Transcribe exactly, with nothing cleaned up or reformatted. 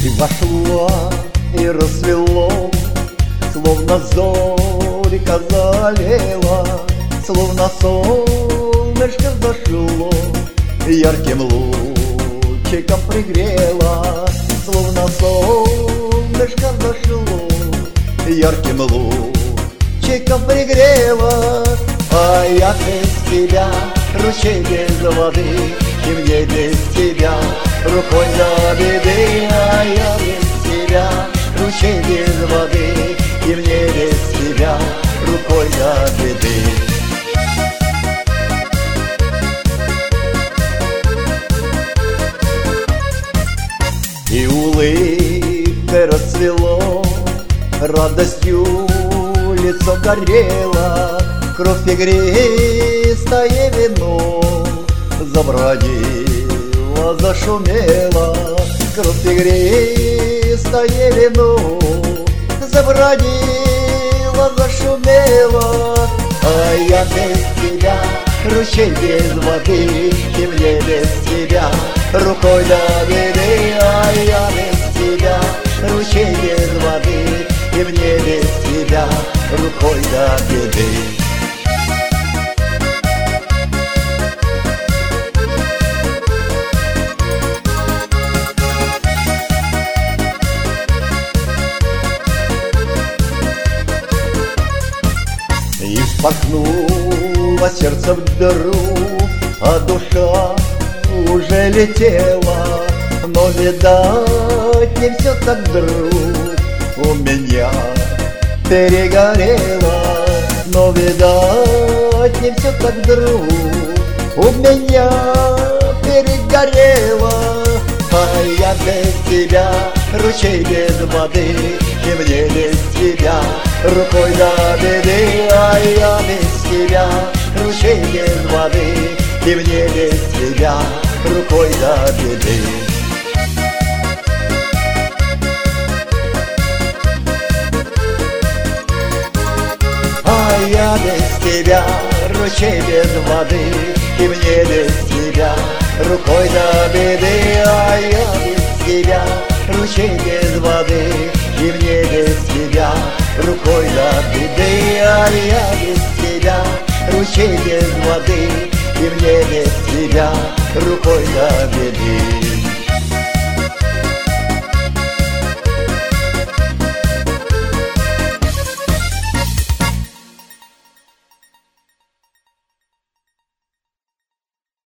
Ты вошла и рассвело, словно зорька залила, словно солнышко зашло, ярким лучиком пригрела, словно солнышко зашло, ярким лучиком пригрела. А я без тебя ручей без воды, и мне без тебя рукой до беды. А я без тебя ручей без воды, и мне без тебя рукой до беды. И улыбкой расцвело, радостью лицо горело, кровь игристое вино забродило, зашумело, кровь игристое вино забродило, зашумело. А я без тебя ручей без воды, и мне без тебя рукой до беды. А я без тебя ручей без воды, и мне без тебя рукой до беды. И вспахнуло сердце в дыру, а душа уже летела. Но, видать, не все так вдруг у меня перегорело. Но, видать, не все так вдруг у меня перегорело. А я без тебя ручей без воды, и мне без тебя рукой до беды. А я без тебя ручей без воды, и мне без тебя рукой до беды. А я без тебя ручей без воды, и мне без тебя рукой до беды. А я без тебя ручей без воды, и мне без тебя рукой до беды. А я без тебя ручей без воды, и мне без тебя рукой до беды.